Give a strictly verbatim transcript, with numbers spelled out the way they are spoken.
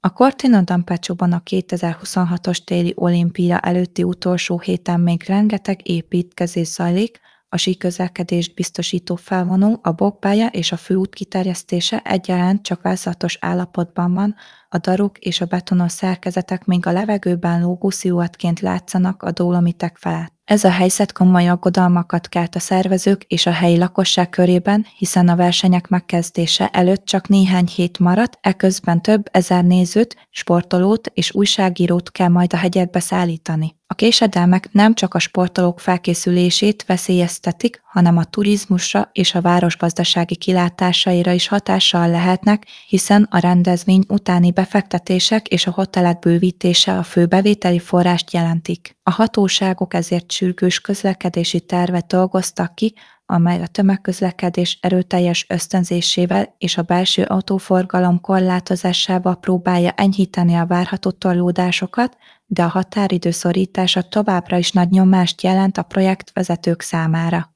A Cortina d'Ampezzoban a kétezer-huszonhatos téli olimpia előtti utolsó héten még rengeteg építkezés zajlik, a síközlekedést biztosító felvonó, a bokpálya és a főút kiterjesztése egyaránt csak vázlatos állapotban van, a daruk és a betonos szerkezetek még a levegőben lógó sziluettként látszanak a dolomitek felett. Ez a helyzet komoly aggodalmakat kelt a szervezők és a helyi lakosság körében, hiszen a versenyek megkezdése előtt csak néhány hét maradt, eközben több ezer nézőt, sportolót és újságírót kell majd a hegyekbe szállítani. A késedelmek nem csak a sportolók felkészülését veszélyeztetik, hanem a turizmusra és a város gazdasági kilátásaira is hatással lehetnek, hiszen a rendezvény utáni befektetések és a hotelek bővítése a fő bevételi forrást jelentik. A hatóságok ezért sürgős közlekedési tervet dolgoztak ki, amely a tömegközlekedés erőteljes ösztönzésével és a belső autóforgalom korlátozásával próbálja enyhíteni a várható torlódásokat, de a határidő szorítása továbbra is nagy nyomást jelent a projektvezetők számára.